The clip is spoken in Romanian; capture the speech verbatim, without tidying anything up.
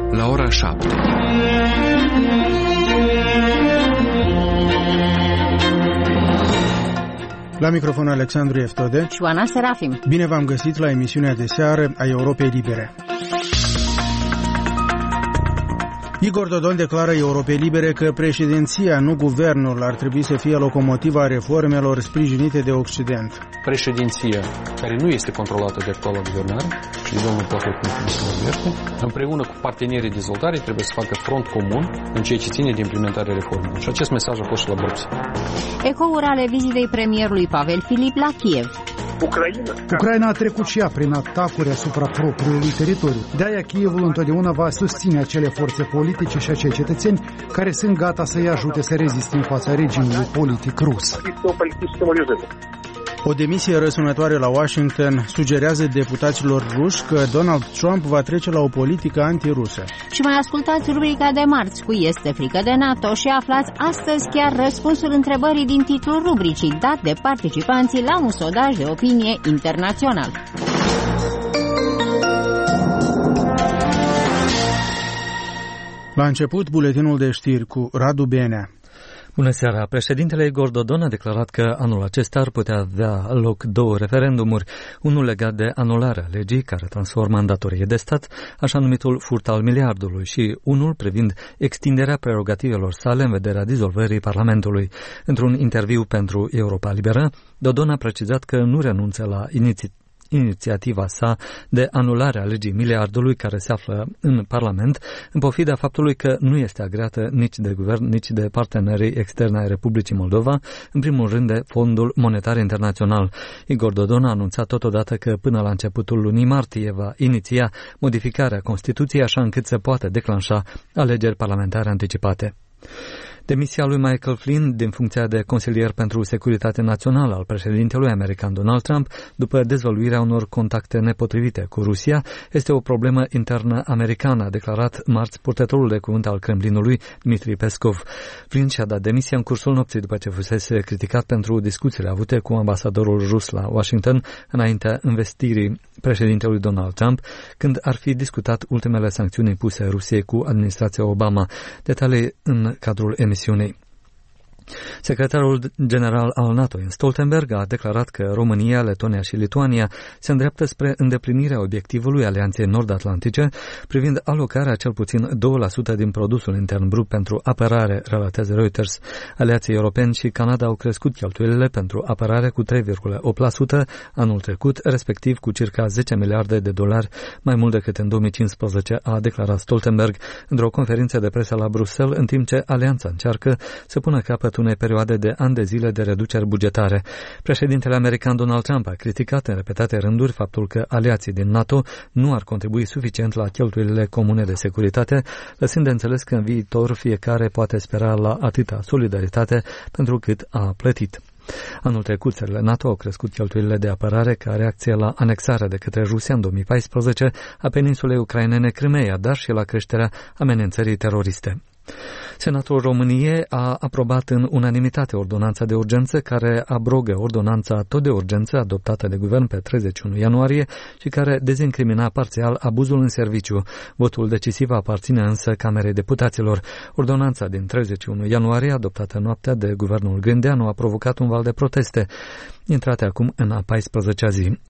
la ora șapte. La microfon Alexandru Eftode și Oana Serafim. Bine v-am găsit la emisiunea de seară a Europei Libere. Igor Dodon declară Europei Libere că președinția, nu guvernul, ar trebui să fie locomotiva reformelor sprijinite de Occident. Președinția, care nu este controlată de actuala guvernare și de domnul prefect Nicu, împreună cu partenerii de dezvoltare trebuie să facă front comun în ceea ce ține de implementarea reformelor. Și acest mesaj a fost și la Bruxelles. Ecouri ale vizitei premierului Pavel Filip la Kiev. Ucraina. Ucraina a trecut și ea prin atacuri asupra propriului teritoriu. De-aia Kievul întotdeauna va susține acele forțe politice și acei cetățeni care sunt gata să-i ajute să reziste în fața regimului politic rus. O demisie răsunătoare la Washington sugerează deputaților ruși că Donald Trump va trece la o politică antirusă. Și mai ascultați rubrica de marți cu Este frică de NATO și aflați astăzi chiar răspunsul întrebării din titlul rubricii dat de participanții la un sondaj de opinie internațional. La început, buletinul de știri cu Radu Benea. Bună seara! Președintele Igor Dodon a declarat că anul acesta ar putea avea loc două referendumuri, unul legat de anularea legii care transformă în datorie de stat, așa numitul furt al miliardului, și unul privind extinderea prerogativelor sale în vederea dizolvării Parlamentului. Într-un interviu pentru Europa Liberă, Dodon a precizat că nu renunță la inițiativa inițiativa sa de anulare a legii miliardului care se află în Parlament, în pofida faptului că nu este agreată nici de guvern, nici de partenerii externi ai Republicii Moldova, în primul rând de Fondul Monetar Internațional. Igor Dodon a anunțat totodată că până la începutul lunii martie va iniția modificarea Constituției așa încât să poată declanșa alegeri parlamentare anticipate. Demisia lui Michael Flynn din funcția de consilier pentru securitate națională al președintelui american Donald Trump, după dezvăluirea unor contacte nepotrivite cu Rusia, este o problemă internă americană, a declarat marți purtătorul de cuvânt al Kremlinului, Dmitri Peskov. Flynn și-a dat demisia în cursul nopții după ce fusese criticat pentru discuțiile avute cu ambasadorul rus la Washington înaintea investirii președintelui Donald Trump, când ar fi discutat ultimele sancțiuni impuse Rusiei cu administrația Obama. Detalii în cadrul emisiunii. Secretarul general al NATO, Jens Stoltenberg, a declarat că România, Letonia și Lituania se îndreaptă spre îndeplinirea obiectivului Alianței Nord-Atlantice privind alocarea cel puțin doi la sută din produsul intern brut pentru apărare, relatează Reuters. Aliații europeni și Canada au crescut cheltuielile pentru apărare cu trei virgulă opt la sută anul trecut, respectiv cu circa zece miliarde de dolari, mai mult decât în două mii cincisprezece, a declarat Stoltenberg într-o conferință de presă la Bruxelles, în timp ce Alianța încearcă să pună capăt unei perioade de ani de zile de reduceri bugetare. Președintele american Donald Trump a criticat în repetate rânduri faptul că aliații din NATO nu ar contribui suficient la cheltuielile comune de securitate, lăsând de înțeles că în viitor fiecare poate spera la atâta solidaritate pentru cât a plătit. Anul trecut, țările NATO au crescut cheltuielile de apărare ca reacție la anexarea de către Rusia în două mii paisprezece a peninsulei ucrainene Crimeea, dar și la creșterea amenințării teroriste. Senatul României a aprobat în unanimitate ordonanța de urgență care abrogă ordonanța tot de urgență adoptată de guvern pe treizeci și unu ianuarie și care dezincrimina parțial abuzul în serviciu. Votul decisiv aparține însă Camerei Deputaților. Ordonanța din treizeci și unu ianuarie, adoptată noaptea de guvernul Grindeanu, a provocat un val de proteste, intrate acum în a paisprezecea zi.